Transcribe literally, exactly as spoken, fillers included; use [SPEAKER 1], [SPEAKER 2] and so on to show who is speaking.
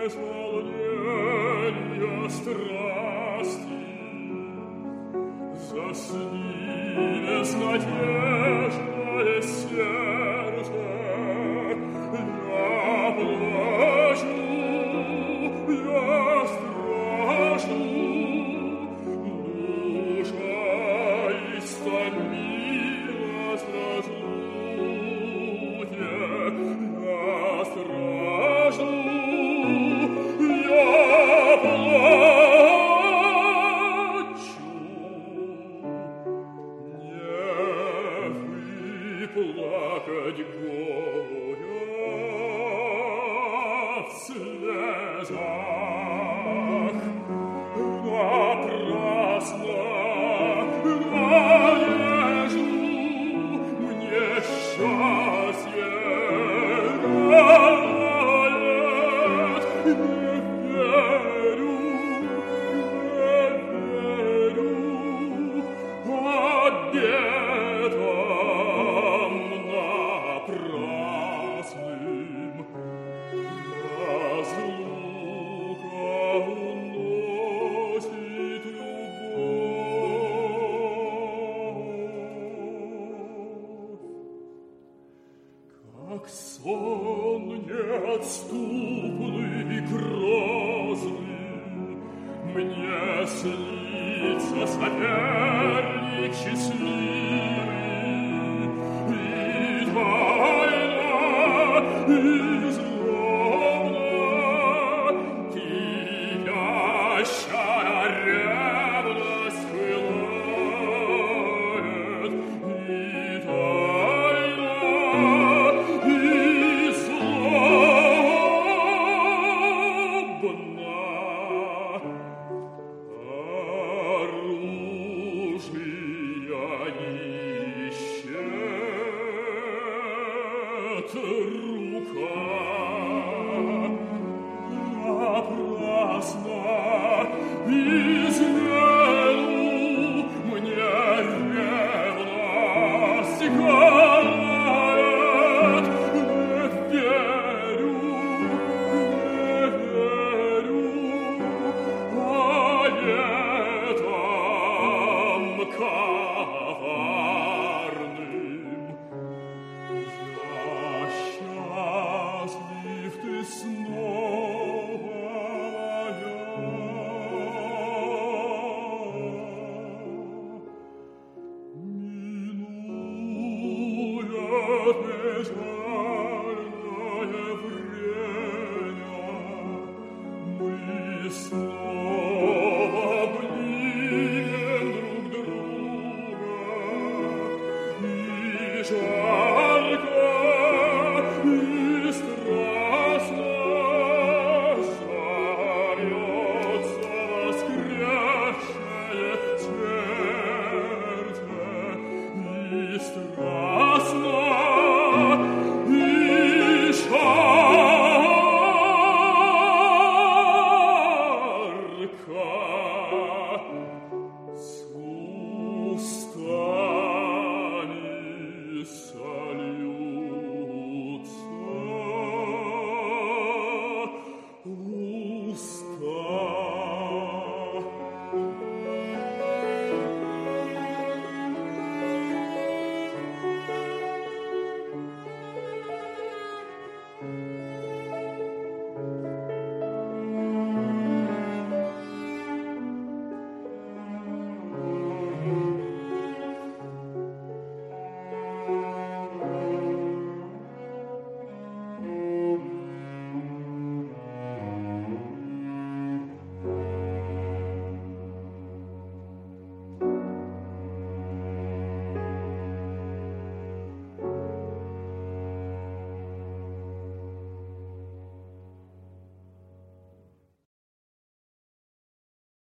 [SPEAKER 1] волненья страсти, засни безнадежное сердце, я плачу, я страшу, душа истомилась в разлуке, я страшу, я плачу, не выплакать горя в слезах, напрасно надежду мне счастье рает, не верю, не верю обетам напрасным. Разлука уносит любовь, как сон неотступный и грозный. Мне снится соперник счастливый, и тайна, и злобна, кипящая ревность пылает, и тайна, и злобна. Оружия ищет рука, напрасно измену мне ревность гонит. Не верю, не верю обетам коварным. Я счастлив, ты снова моя. Минует печальное время, мы снова